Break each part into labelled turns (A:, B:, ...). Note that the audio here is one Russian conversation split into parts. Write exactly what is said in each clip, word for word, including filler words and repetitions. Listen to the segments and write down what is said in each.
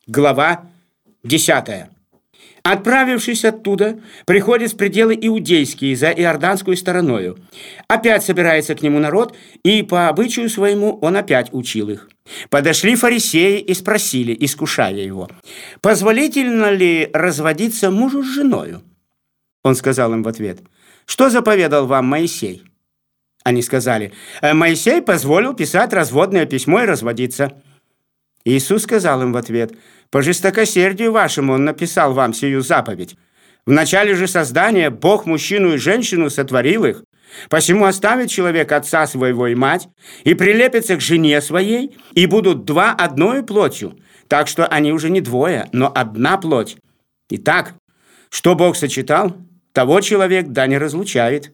A: Глава десятая. Отправившись оттуда, приходит в пределы иудейские за иорданскую стороною. Опять собирается к нему народ, и по обычаю своему он опять учил их. Подошли фарисеи и спросили, искушая его: «Позволительно ли разводиться мужу с женою?» Он сказал им в ответ: «Что заповедал вам Моисей?» Они сказали: «Моисей позволил писать разводное письмо и разводиться». Иисус сказал им в ответ: «По жестокосердию вашему он написал вам сию заповедь. В начале же создания Бог мужчину и женщину сотворил их. Посему оставит человек отца своего и мать, и прилепится к жене своей, и будут два одною плотью, так что они уже не двое, но одна плоть. Итак, что Бог сочетал, того человек да не разлучает».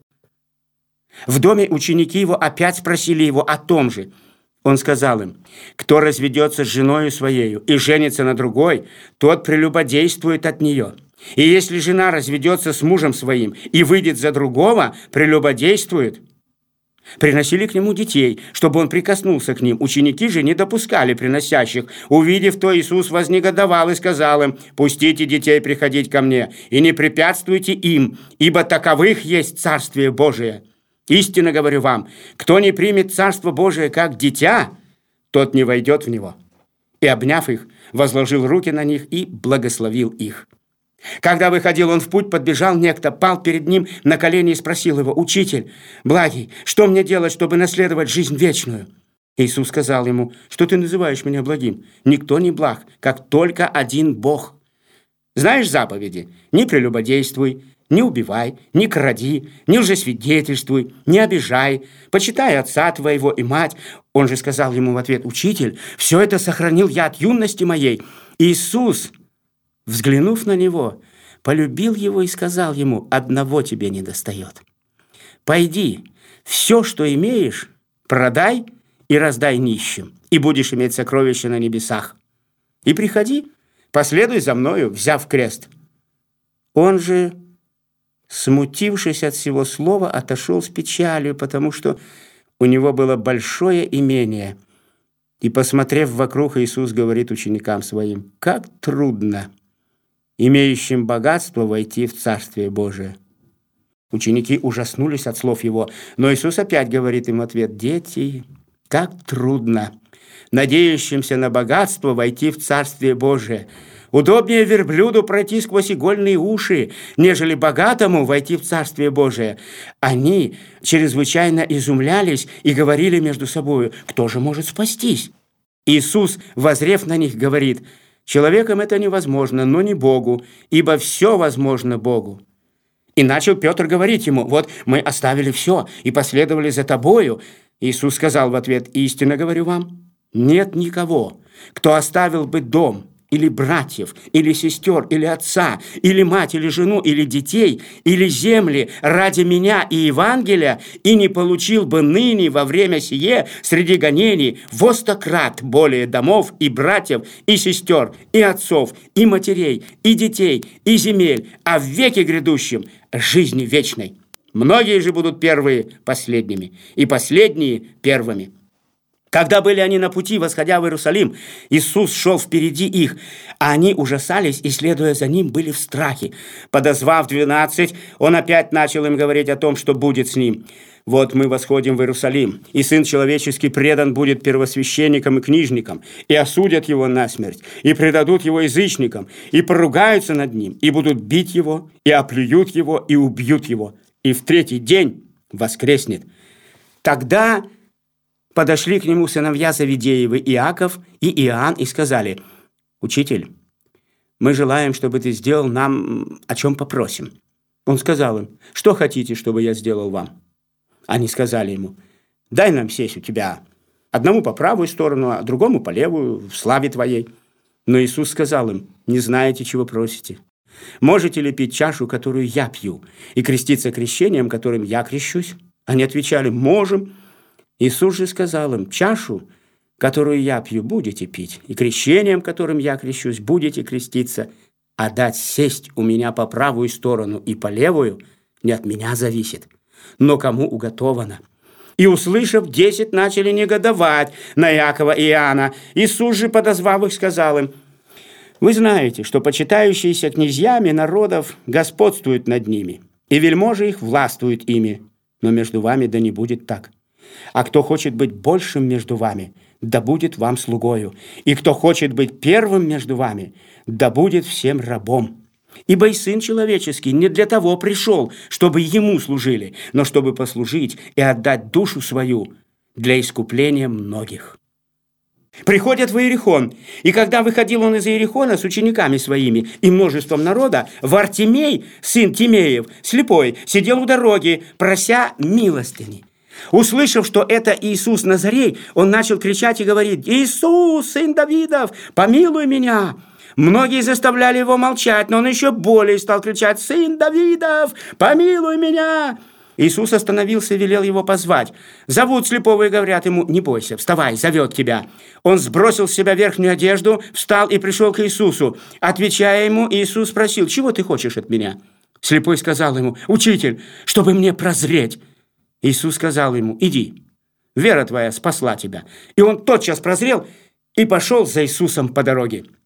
A: В доме ученики его опять спросили его о том же. Он сказал им: «Кто разведется с женою своею и женится на другой, тот прелюбодействует от нее. И если жена разведется с мужем своим и выйдет за другого, прелюбодействует». Приносили к нему детей, чтобы он прикоснулся к ним. Ученики же не допускали приносящих. Увидев то, Иисус вознегодовал и сказал им: «Пустите детей приходить ко мне, и не препятствуйте им, ибо таковых есть Царствие Божие. Истинно говорю вам, кто не примет Царство Божие как дитя, тот не войдет в него». И, обняв их, возложил руки на них и благословил их. Когда выходил он в путь, подбежал некто, пал перед ним на колени и спросил его: «Учитель, благий, что мне делать, чтобы наследовать жизнь вечную?» Иисус сказал ему: «Что ты называешь меня благим? Никто не благ, как только один Бог. Знаешь заповеди: не прелюбодействуй, не убивай, не кради, не лжесвидетельствуй, не обижай, почитай отца твоего и мать». Он же сказал ему в ответ: «Учитель, все это сохранил я от юности моей». Иисус, взглянув на него, полюбил его и сказал ему: «Одного тебе недостает. Пойди, все, что имеешь, продай и раздай нищим, и будешь иметь сокровища на небесах. И приходи, последуй за мною, взяв крест». Он же, смутившись от всего слова, отошел с печалью, потому что у него было большое имение. И, посмотрев вокруг, Иисус говорит ученикам своим: «Как трудно имеющим богатство войти в Царствие Божие». Ученики ужаснулись от слов его, но Иисус опять говорит им в ответ: «Дети, как трудно надеющимся на богатство войти в Царствие Божие. Удобнее верблюду пройти сквозь игольные уши, нежели богатому войти в Царствие Божие». Они чрезвычайно изумлялись и говорили между собою: «Кто же может спастись?» Иисус, воззрев на них, говорит: «Человеком это невозможно, но не Богу, ибо все возможно Богу». И начал Петр говорить ему: «Вот мы оставили все и последовали за тобою». Иисус сказал в ответ: «Истинно говорю вам, нет никого, кто оставил бы дом, или братьев, или сестер, или отца, или мать, или жену, или детей, или земли ради меня и Евангелия, и не получил бы ныне во время сие среди гонений во сто крат более домов, и братьев, и сестер, и отцов, и матерей, и детей, и земель, а в веке грядущем жизни вечной. Многие же будут первые последними, и последние первыми». Когда были они на пути, восходя в Иерусалим, Иисус шел впереди их, а они ужасались и, следуя за ним, были в страхе. Подозвав двенадцать, он опять начал им говорить о том, что будет с ним. «Вот мы восходим в Иерусалим, и Сын Человеческий предан будет первосвященникам и книжникам, и осудят его насмерть, и предадут его язычникам, и поругаются над ним, и будут бить его, и оплюют его, и убьют его, и в третий день воскреснет». Тогда подошли к нему сыновья Завидеевы, Иаков и Иоанн, и сказали: «Учитель, мы желаем, чтобы ты сделал нам, о чем попросим». Он сказал им: «Что хотите, чтобы я сделал вам?» Они сказали ему: «Дай нам сесть у тебя, одному по правую сторону, а другому по левую, в славе твоей». Но Иисус сказал им: «Не знаете, чего просите. Можете ли пить чашу, которую я пью, и креститься крещением, которым я крещусь?» Они отвечали: «Можем». Иисус же сказал им: «Чашу, которую я пью, будете пить, и крещением, которым я крещусь, будете креститься, а дать сесть у меня по правую сторону и по левую не от меня зависит, но кому уготовано». И, услышав, десять начали негодовать на Иакова и Иоанна. Иисус же, подозвав их, сказал им: Вы знаете, что почитающиеся князьями народов господствуют над ними, и вельможи их властвуют ими, но между вами да не будет так. А кто хочет быть большим между вами, да будет вам слугою, и кто хочет быть первым между вами, да будет всем рабом. Ибо и Сын Человеческий не для того пришел, чтобы Ему служили, но чтобы послужить и отдать душу свою для искупления многих». Приходят в Иерихон, и когда выходил он из Иерихона с учениками своими и множеством народа, Вартимей, сын Тимеев, слепой, сидел у дороги, прося милостыни. Услышав, что это Иисус Назарей, он начал кричать и говорить: «Иисус, сын Давидов, помилуй меня!» Многие заставляли его молчать, но он еще более стал кричать: «Сын Давидов, помилуй меня!» Иисус остановился и велел его позвать. Зовут слепого и говорят ему: «Не бойся, вставай, зовет тебя». Он сбросил с себя верхнюю одежду, встал и пришел к Иисусу. Отвечая ему, Иисус спросил: «Чего ты хочешь от меня?» Слепой сказал ему: «Учитель, чтобы мне прозреть». Иисус сказал ему: «Иди, вера твоя спасла тебя». И он тотчас прозрел и пошел за Иисусом по дороге.